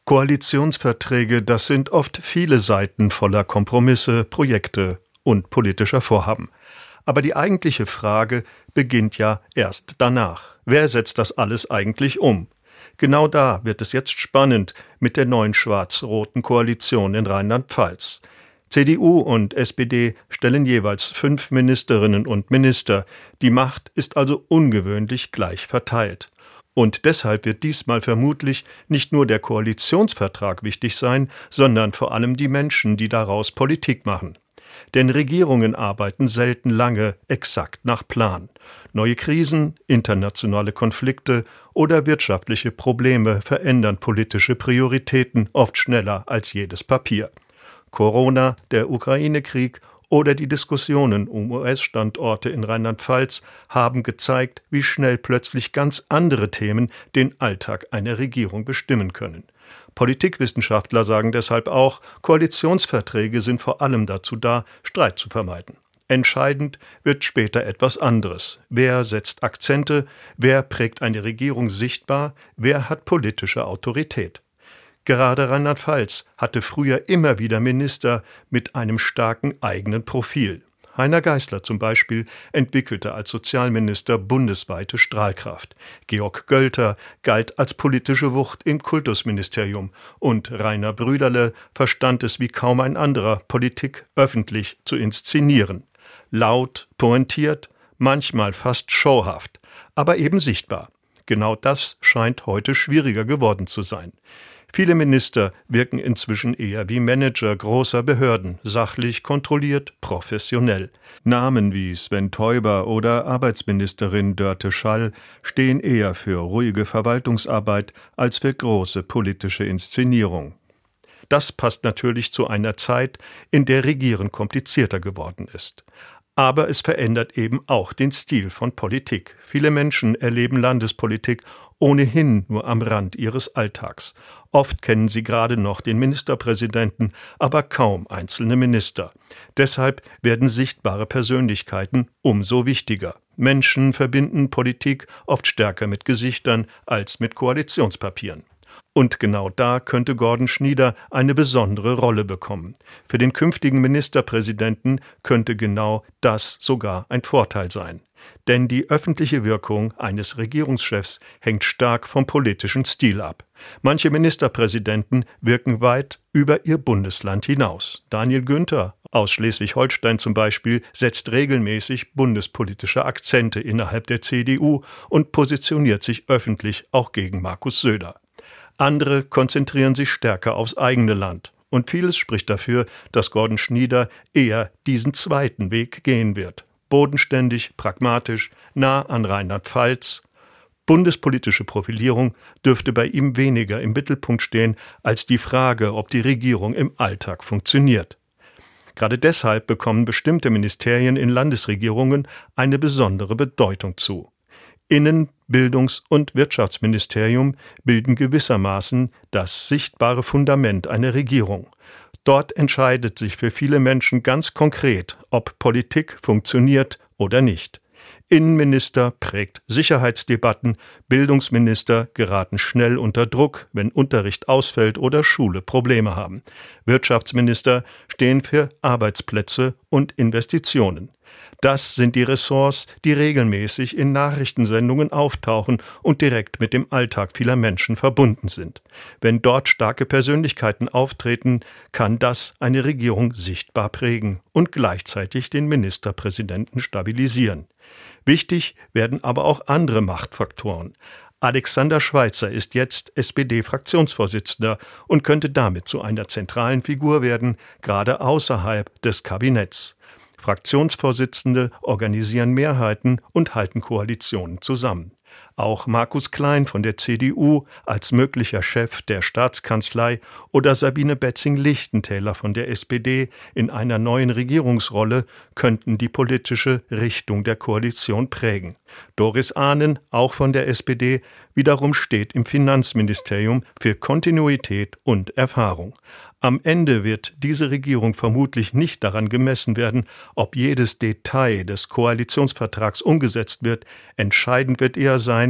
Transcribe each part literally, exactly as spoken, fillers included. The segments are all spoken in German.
Koalitionsverträge, das sind oft viele Seiten voller Kompromisse, Projekte und politischer Vorhaben. Aber die eigentliche Frage beginnt ja erst danach. Wer setzt das alles eigentlich um? Genau da wird es jetzt spannend mit der neuen schwarz-roten Koalition in Rheinland-Pfalz. C D U und S P D stellen jeweils fünf Ministerinnen und Minister. Die Macht ist also ungewöhnlich gleich verteilt. Und deshalb wird diesmal vermutlich nicht nur der Koalitionsvertrag wichtig sein, sondern vor allem die Menschen, die daraus Politik machen. Denn Regierungen arbeiten selten lange exakt nach Plan. Neue Krisen, internationale Konflikte oder wirtschaftliche Probleme verändern politische Prioritäten oft schneller als jedes Papier. Corona, der Ukraine-Krieg oder die Diskussionen um U S-Standorte in Rheinland-Pfalz haben gezeigt, wie schnell plötzlich ganz andere Themen den Alltag einer Regierung bestimmen können. Politikwissenschaftler sagen deshalb auch, Koalitionsverträge sind vor allem dazu da, Streit zu vermeiden. Entscheidend wird später etwas anderes. Wer setzt Akzente? Wer prägt eine Regierung sichtbar? Wer hat politische Autorität? Gerade Rheinland-Pfalz hatte früher immer wieder Minister mit einem starken eigenen Profil. Heiner Geißler zum Beispiel entwickelte als Sozialminister bundesweite Strahlkraft. Georg Gölter galt als politische Wucht im Kultusministerium und Rainer Brüderle verstand es wie kaum ein anderer, Politik öffentlich zu inszenieren. Laut, pointiert, manchmal fast showhaft, aber eben sichtbar. Genau das scheint heute schwieriger geworden zu sein. Viele Minister wirken inzwischen eher wie Manager großer Behörden, sachlich, kontrolliert, professionell. Namen wie Sven Teuber oder Arbeitsministerin Dörte Schall stehen eher für ruhige Verwaltungsarbeit als für große politische Inszenierung. Das passt natürlich zu einer Zeit, in der Regieren komplizierter geworden ist. Aber es verändert eben auch den Stil von Politik. Viele Menschen erleben Landespolitik ohnehin nur am Rand ihres Alltags. Oft kennen sie gerade noch den Ministerpräsidenten, aber kaum einzelne Minister. Deshalb werden sichtbare Persönlichkeiten umso wichtiger. Menschen verbinden Politik oft stärker mit Gesichtern als mit Koalitionspapieren. Und genau da könnte Gordon Schnieder eine besondere Rolle bekommen. Für den künftigen Ministerpräsidenten könnte genau das sogar ein Vorteil sein. Denn die öffentliche Wirkung eines Regierungschefs hängt stark vom politischen Stil ab. Manche Ministerpräsidenten wirken weit über ihr Bundesland hinaus. Daniel Günther aus Schleswig-Holstein zum Beispiel setzt regelmäßig bundespolitische Akzente innerhalb der C D U und positioniert sich öffentlich auch gegen Markus Söder. Andere konzentrieren sich stärker aufs eigene Land. Und vieles spricht dafür, dass Gordon Schnieder eher diesen zweiten Weg gehen wird. Bodenständig, pragmatisch, nah an Rheinland-Pfalz. Bundespolitische Profilierung dürfte bei ihm weniger im Mittelpunkt stehen als die Frage, ob die Regierung im Alltag funktioniert. Gerade deshalb bekommen bestimmte Ministerien in Landesregierungen eine besondere Bedeutung zu. Innen-, Bildungs- und Wirtschaftsministerium bilden gewissermaßen das sichtbare Fundament einer Regierung. Dort entscheidet sich für viele Menschen ganz konkret, ob Politik funktioniert oder nicht. Innenminister prägt Sicherheitsdebatten, Bildungsminister geraten schnell unter Druck, wenn Unterricht ausfällt oder Schule Probleme haben. Wirtschaftsminister stehen für Arbeitsplätze und Investitionen. Das sind die Ressorts, die regelmäßig in Nachrichtensendungen auftauchen und direkt mit dem Alltag vieler Menschen verbunden sind. Wenn dort starke Persönlichkeiten auftreten, kann das eine Regierung sichtbar prägen und gleichzeitig den Ministerpräsidenten stabilisieren. Wichtig werden aber auch andere Machtfaktoren. Alexander Schweitzer ist jetzt S P D-Fraktionsvorsitzender und könnte damit zu einer zentralen Figur werden, gerade außerhalb des Kabinetts. Fraktionsvorsitzende organisieren Mehrheiten und halten Koalitionen zusammen. Auch Markus Klein von der C D U als möglicher Chef der Staatskanzlei oder Sabine Betzing-Lichtentäler von der S P D in einer neuen Regierungsrolle könnten die politische Richtung der Koalition prägen. Doris Ahnen, auch von der S P D, wiederum steht im Finanzministerium für Kontinuität und Erfahrung. Am Ende wird diese Regierung vermutlich nicht daran gemessen werden, ob jedes Detail des Koalitionsvertrags umgesetzt wird. Entscheidend wird eher sein,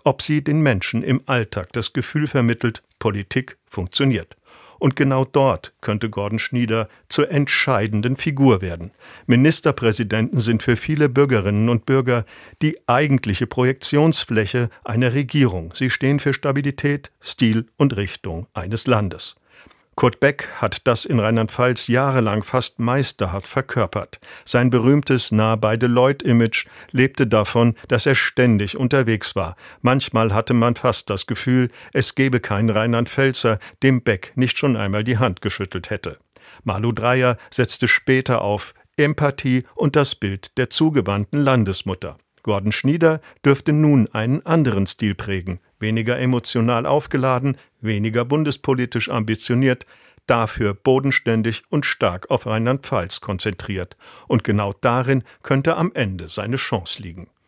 ob sie den Menschen im Alltag das Gefühl vermittelt, Politik funktioniert. Und genau dort könnte Gordon Schnieder zur entscheidenden Figur werden. Ministerpräsidenten sind für viele Bürgerinnen und Bürger die eigentliche Projektionsfläche einer Regierung. Sie stehen für Stabilität, Stil und Richtung eines Landes. Kurt Beck hat das in Rheinland-Pfalz jahrelang fast meisterhaft verkörpert. Sein berühmtes Nah-bei-Deloitte-Image lebte davon, dass er ständig unterwegs war. Manchmal hatte man fast das Gefühl, es gebe keinen Rheinland-Pfälzer, dem Beck nicht schon einmal die Hand geschüttelt hätte. Malu Dreyer setzte später auf Empathie und das Bild der zugewandten Landesmutter. Gordon Schnieder dürfte nun einen anderen Stil prägen, weniger emotional aufgeladen, weniger bundespolitisch ambitioniert, dafür bodenständig und stark auf Rheinland-Pfalz konzentriert. Und genau darin könnte am Ende seine Chance liegen.